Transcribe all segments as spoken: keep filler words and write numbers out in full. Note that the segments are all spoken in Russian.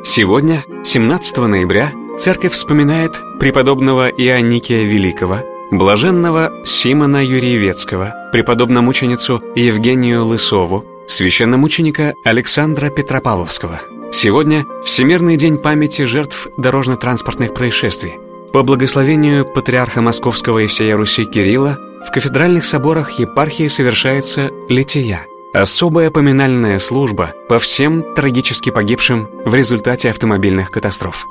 Сегодня, семнадцатого ноября, церковь вспоминает преподобного Ионикия Великого, блаженного Симона Юрьевецкого, преподобномученицу Евгению Лысову, священномученика Александра Петропавловского. Сегодня Всемирный день памяти жертв дорожно-транспортных происшествий. По благословению патриарха Московского и всея Руси Кирилла в кафедральных соборах епархии совершается лития, особая поминальная служба по всем трагически погибшим в результате автомобильных катастроф.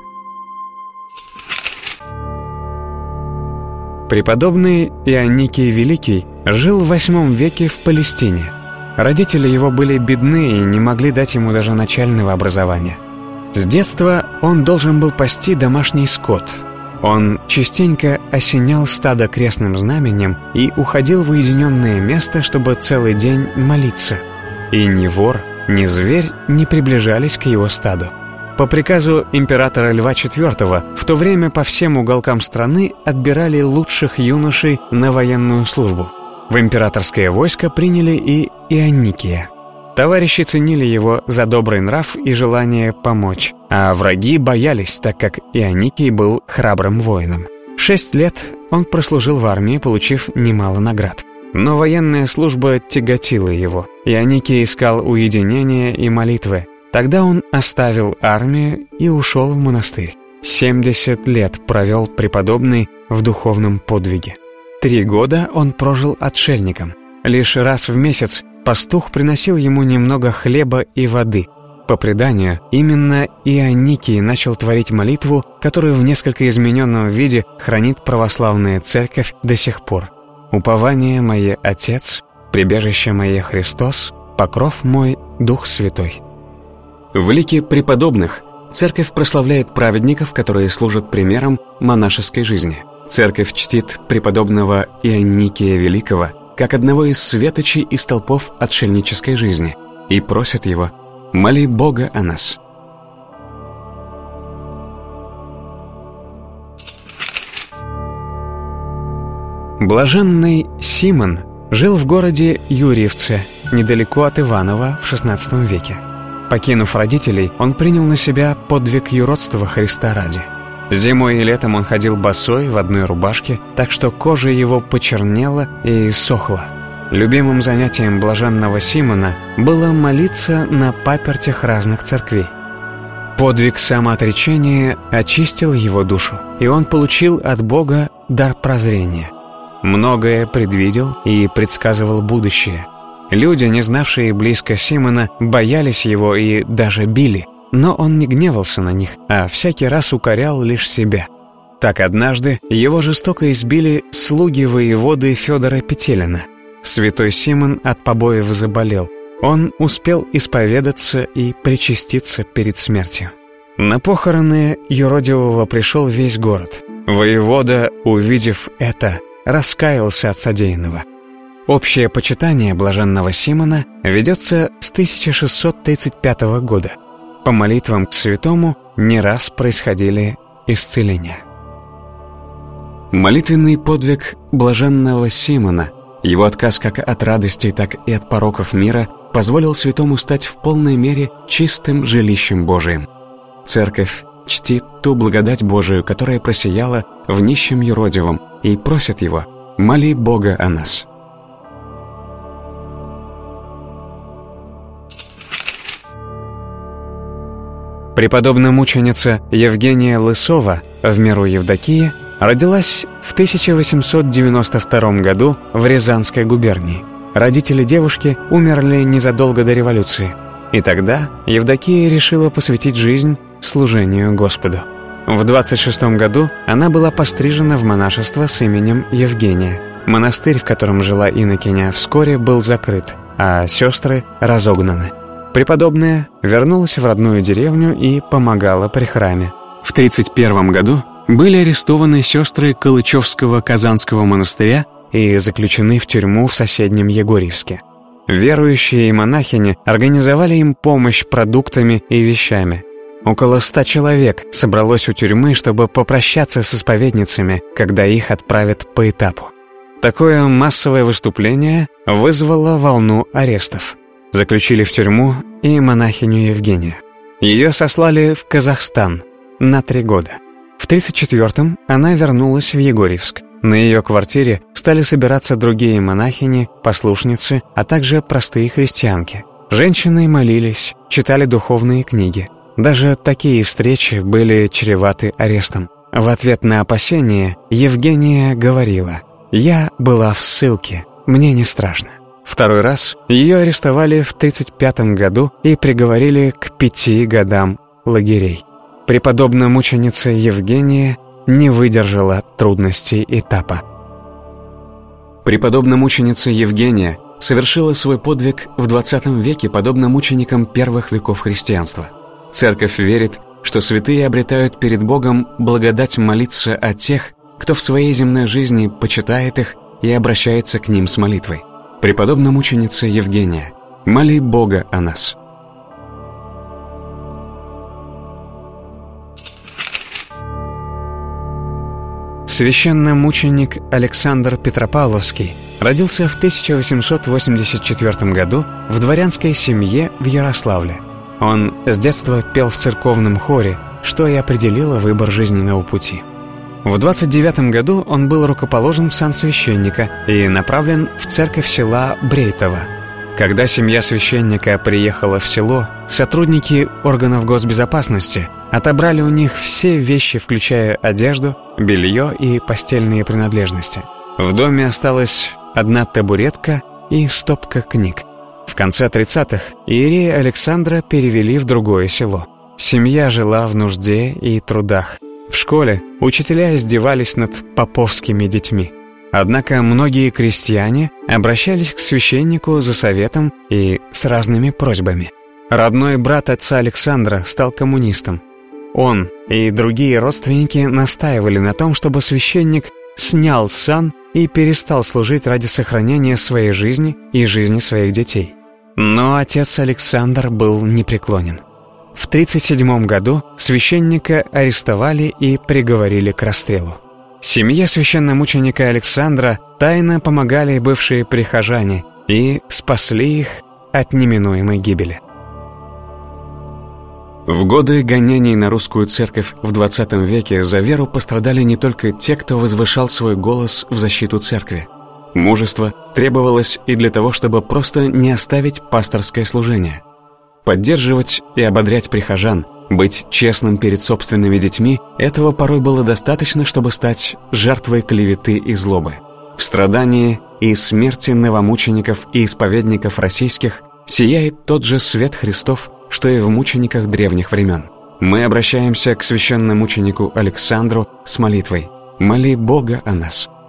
Преподобный Ионикий Великий жил в восьмом веке в Палестине. Родители его были бедны и не могли дать ему даже начального образования. С детства он должен был пасти домашний скот. Он частенько осенял стадо крестным знаменем и уходил в уединенное место, чтобы целый день молиться. И ни вор, ни зверь не приближались к его стаду. По приказу императора Льва четвёртого в то время по всем уголкам страны отбирали лучших юношей на военную службу. В императорское войско приняли и Ионикия. Товарищи ценили его за добрый нрав и желание помочь, а враги боялись, так как Ионикий был храбрым воином. Шесть лет он прослужил в армии, получив немало наград. Но военная служба тяготила его. Ионикий искал уединения и молитвы. Тогда он оставил армию и ушел в монастырь. семьдесят лет провел преподобный в духовном подвиге. Три года он прожил отшельником. Лишь раз в месяц пастух приносил ему немного хлеба и воды. По преданию, именно Ионикий начал творить молитву, которую в несколько измененном виде хранит православная церковь до сих пор. «Упование мое Отец, прибежище мое Христос, покров мой Дух Святой». В лике преподобных церковь прославляет праведников, которые служат примером монашеской жизни. Церковь чтит преподобного Ионикия Великого как одного из светочей и столпов отшельнической жизни и просит его: «Моли Бога о нас». Блаженный Симон жил в городе Юрьевце, недалеко от Иваново, в шестнадцатом веке. Покинув родителей, он принял на себя подвиг юродства Христа ради. Зимой и летом он ходил босой в одной рубашке, так что кожа его почернела и сохла. Любимым занятием блаженного Симона было молиться на папертях разных церквей. Подвиг самоотречения очистил его душу, и он получил от Бога дар прозрения. Многое предвидел и предсказывал будущее. Люди, не знавшие близко Симона, боялись его и даже били. Но он не гневался на них, а всякий раз укорял лишь себя. Так однажды его жестоко избили слуги воеводы Федора Петелина. Святой Симон от побоев заболел. Он успел исповедаться и причаститься перед смертью. На похороны юродивого пришел весь город. Воевода, увидев это, раскаялся от содеянного. Общее почитание блаженного Симона ведется с тысяча шестьсот тридцать пятого года. По молитвам к святому не раз происходили исцеления. Молитвенный подвиг блаженного Симона, его отказ как от радостей, так и от пороков мира, позволил святому стать в полной мере чистым жилищем Божиим. Церковь чтит ту благодать Божию, которая просияла в нищем юродивом, и просит его: «Моли Бога о нас». Преподобная-мученица Евгения Лысова, в миру Евдокия, родилась в тысяча восемьсот девяносто втором году в Рязанской губернии. Родители девушки умерли незадолго до революции, и тогда Евдокия решила посвятить жизнь служению Господу. В двадцать шестом году она была пострижена в монашество с именем Евгения. Монастырь, в котором жила инокиня, вскоре был закрыт, а сестры разогнаны. Преподобная вернулась в родную деревню и помогала при храме. В тридцать первом году были арестованы сестры Калычевского Казанского монастыря и заключены в тюрьму в соседнем Егорьевске. Верующие и монахини организовали им помощь продуктами и вещами. Около ста человек собралось у тюрьмы, чтобы попрощаться с исповедницами, когда их отправят по этапу. Такое массовое выступление вызвало волну арестов. Заключили в тюрьму и монахиню Евгению. Ее сослали в Казахстан на три года. В тридцать четвёртом она вернулась в Егорьевск. На ее квартире стали собираться другие монахини, послушницы, а также простые христианки. Женщины молились, читали духовные книги. Даже такие встречи были чреваты арестом. В ответ на опасения Евгения говорила: «Я была в ссылке, мне не страшно». Второй раз ее арестовали в тридцать пятом году и приговорили к пяти годам лагерей. Преподобная мученица Евгения не выдержала трудностей этапа. Преподобная мученица Евгения совершила свой подвиг в двадцатом веке, подобно мученикам первых веков христианства. Церковь верит, что святые обретают перед Богом благодать молиться о тех, кто в своей земной жизни почитает их и обращается к ним с молитвой. Преподобная мученица Евгения, моли Бога о нас. Священномученик Александр Петропавловский родился в тысяча восемьсот восемьдесят четвёртом году в дворянской семье в Ярославле. Он с детства пел в церковном хоре, что и определило выбор жизненного пути. В двадцать девятом году он был рукоположен в сан священника и направлен в церковь села Брейтово. Когда семья священника приехала в село, сотрудники органов госбезопасности отобрали у них все вещи, включая одежду, белье и постельные принадлежности. В доме осталась одна табуретка и стопка книг. В конце тридцатых иерея Александра перевели в другое село. Семья жила в нужде и трудах. В школе учителя издевались над поповскими детьми. Однако многие крестьяне обращались к священнику за советом и с разными просьбами. Родной брат отца Александра стал коммунистом. Он и другие родственники настаивали на том, чтобы священник снял сан и перестал служить ради сохранения своей жизни и жизни своих детей. Но отец Александр был непреклонен. В тридцать седьмом году священника арестовали и приговорили к расстрелу. Семье священномученика Александра тайно помогали бывшие прихожане и спасли их от неминуемой гибели. В годы гонений на русскую церковь в двадцатом веке за веру пострадали не только те, кто возвышал свой голос в защиту церкви. Мужество требовалось и для того, чтобы просто не оставить пасторское служение. Поддерживать и ободрять прихожан, быть честным перед собственными детьми – этого порой было достаточно, чтобы стать жертвой клеветы и злобы. В страдании и смерти новомучеников и исповедников российских сияет тот же свет Христов, что и в мучениках древних времен. Мы обращаемся к священномученику Александру с молитвой: «Моли Бога о нас».